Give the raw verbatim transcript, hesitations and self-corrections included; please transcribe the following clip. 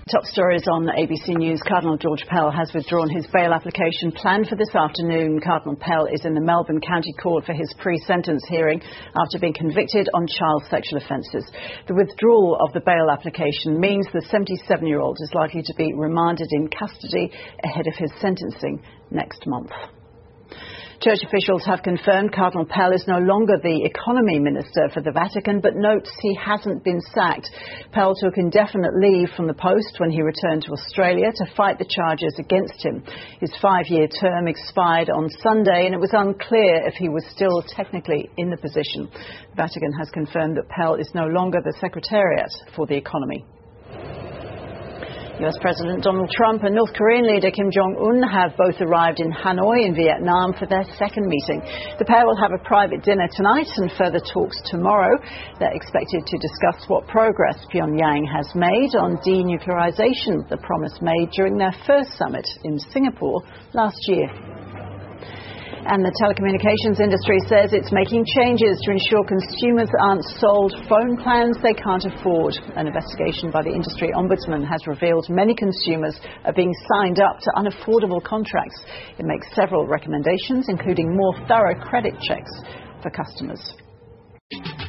Top stories on A B C News. Cardinal George Pell has withdrawn his bail application planned for this afternoon. Cardinal Pell is in the Melbourne County Court for his pre-sentence hearing after being convicted on child sexual offences. The withdrawal of the bail application means the seventy-seven-year-old is likely to be remanded in custody ahead of his sentencing next month. Church officials have confirmed Cardinal Pell is no longer the economy minister for the Vatican, but notes he hasn't been sacked. Pell took indefinite leave from the post when he returned to Australia to fight the charges against him. His five-year term expired on Sunday, and it was unclear if he was still technically in the position. The Vatican has confirmed that Pell is no longer the Secretariat for the Economy. U S President Donald Trump and North Korean leader Kim Jong-un have both arrived in Hanoi in Vietnam for their second meeting. The pair will have a private dinner tonight and further talks tomorrow. They're expected to discuss what progress Pyongyang has made on denuclearization, the promise made during their first summit in Singapore last year. And the telecommunications industry says it's making changes to ensure consumers aren't sold phone plans they can't afford. An investigation by the industry ombudsman has revealed many consumers are being signed up to unaffordable contracts. It makes several recommendations, including more thorough credit checks for customers.